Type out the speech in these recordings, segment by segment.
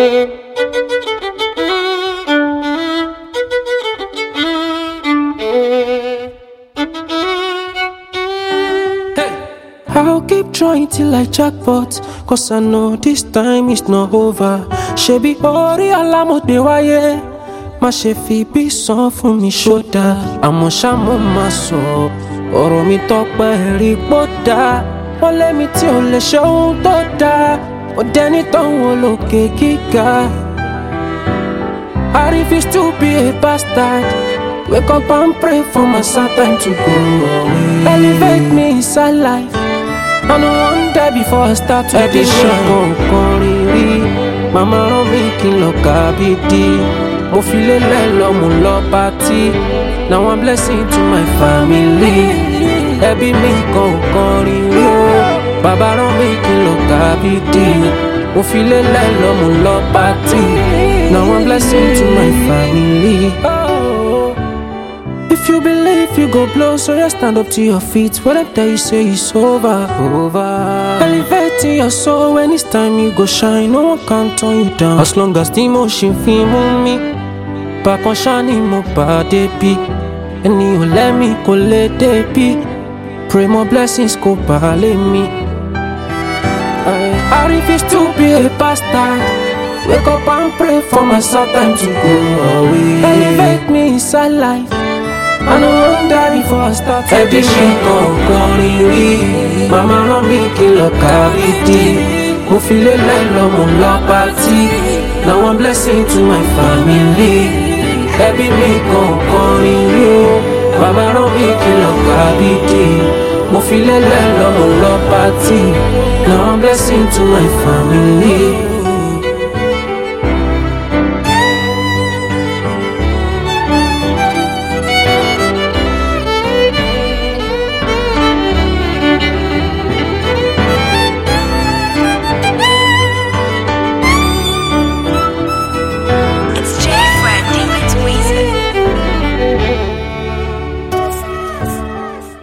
I'll keep trying till I jackpot, cause I know this time is not over. Ṣebí orí alámọ̀dé wáyé, má ṣe fi bí san fún mi ṣódà. Àmọ́ ṣá mo máa sọ, ọ̀rọ̀ mi tọ́pẹ́ rí gbọ́dá. Wọ́n lé mi tí ò lè ṣe ohun tó dáa, ó dẹni tó ń wo lókè gíga. I refuse to be a bastard. Wake up and pray for my sad time to go away. Elevate me inside life, I no wan die before I start to dey shine. Kọrin rí, màmá rán mi kí n lọ kábídí. Mo fi lélẹ̀ lọ mo lọ pátí. Now I'm blessing to my family. Ẹbí mi kan ò kọrin rí o. Bàbá rán mi kí n lọ kábídí. Mo fi lélẹ̀ lọ mo lọ pátí. Now I'm blessing to my family. If you believe you go blow, so you stand up to your feet. When I tell you say it's over. Elevating your soul when it's time you go shine. No one can turn you down. As long as the emotion feel move me. Back on shining mo body be. And you let me go let it be. Pray more blessings go ballet me. I refuse to be a bastard. Wake up and pray for my sad time to go away. Elevate me inside life, I no wan die before I start to be shine. Kọrin rí, màmá rán mi kí n lọ kábídí. Mo fi lélẹ̀ lọ mo lọ pátí. Now I'm blessing to my family. Ẹbí mi kan kọrin rí o, bàbá rán mi kí n lọ kábídí. Mo fi lélẹ̀ lọ mo lọ pátí. Now I'm blessing to my family.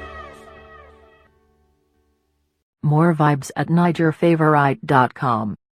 More vibes at NigerFavorite.com.